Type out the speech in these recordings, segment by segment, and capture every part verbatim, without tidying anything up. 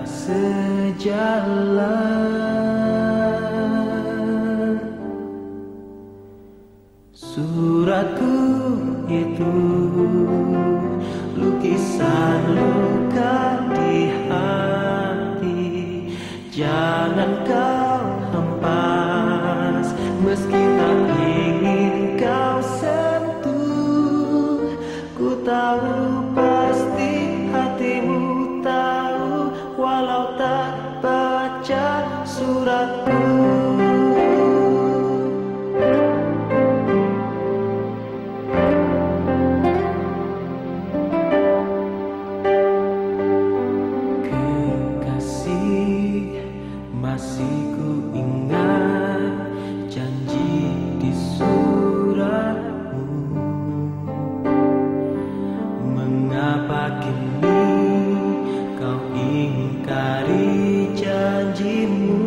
tak sejalan. Suratku itu lukisan luka di hati. Jangan kau hempas, meski tak ingin kau sentuh. Ku tahu pasti hatimu tahu, walau tak baca suratku. Masih ku ingat janji di suratmu. Mengapa kini kau ingkari janjimu?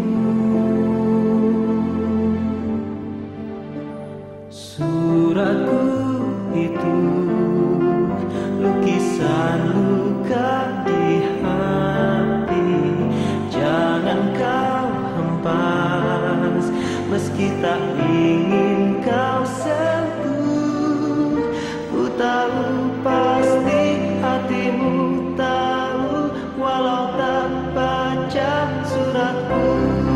Suratku itu lukisan luka di hati. Jangan kau hempas, meski tak ingin kau sentuh. Ku tahu pasti hatimu tahu, walau tak baca suratku.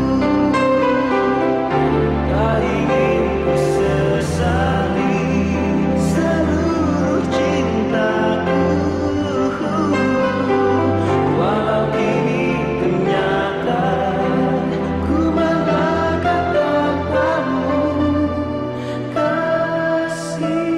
Tak ingin ku sesali seluruh cintaku, walau kini ternyata ku melangkah tanpamu, kasih.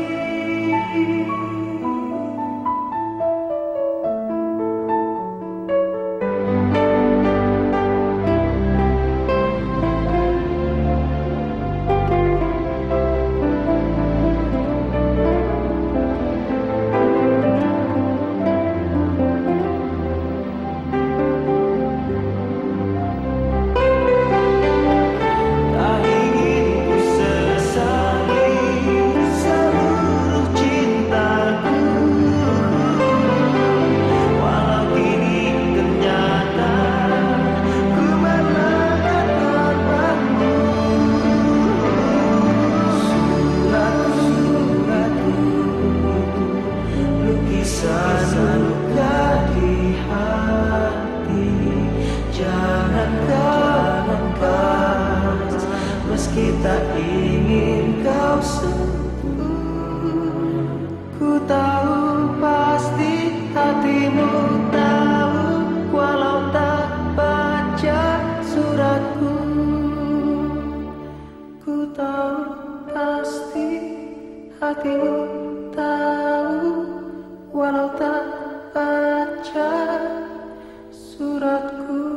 Luka di hati, jangan kau hempas, meski tak ingin kau sentuh. Ku tahu pasti hatimu tahu, walau tak baca suratku. Ku tahu pasti hatimu tahu, walau tak baca suratku.